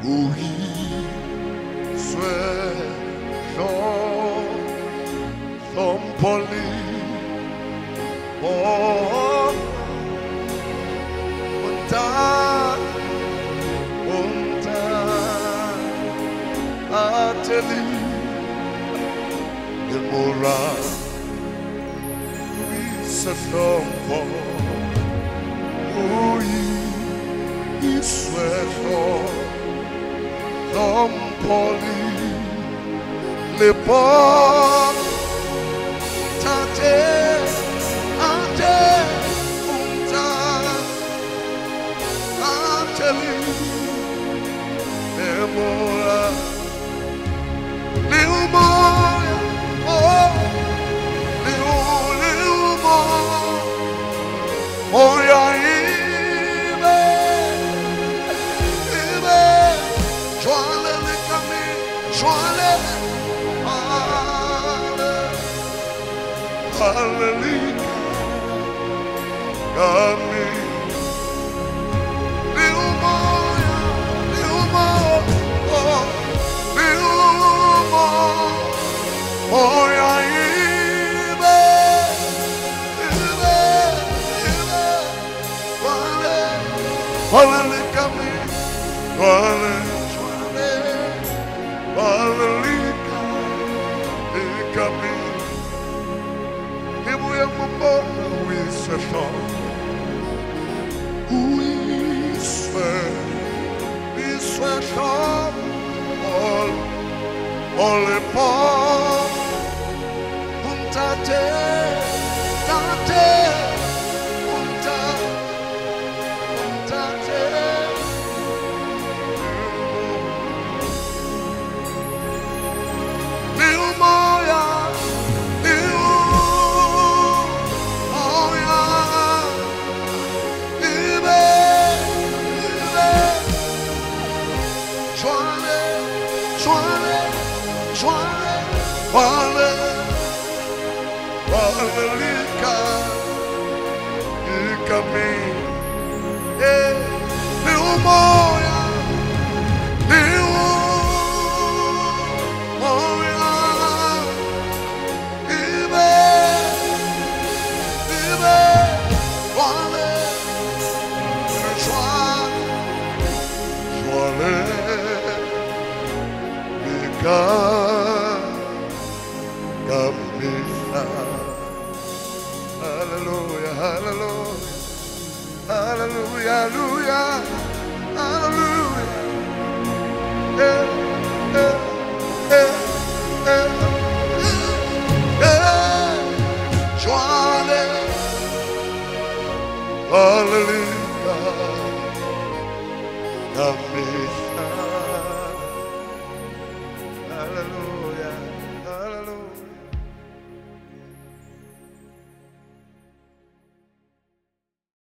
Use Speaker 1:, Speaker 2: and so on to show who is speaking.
Speaker 1: Oui, sois ton poli, oh, unta, ateli, demora, oui, c'est ton oui, sois ton poli, le bon, tate, ante, unta, ateli, demora, liumoya, oh, liumo, oh, ya, joale le kami, joale, hallelujah, kami, liumo, oh ya ibe, joale kami, joale. All the poor, untate, tate, unta, untate. Liumoya, liumoya, ibe, joale, joale. Wale, lika, me, liumoya, ibe, wale, joale, lika. Hallelujah, hallelujah, hallelujah, hallelujah, hallelujah. Joale, hallelujah, hallelujah, hallelujah.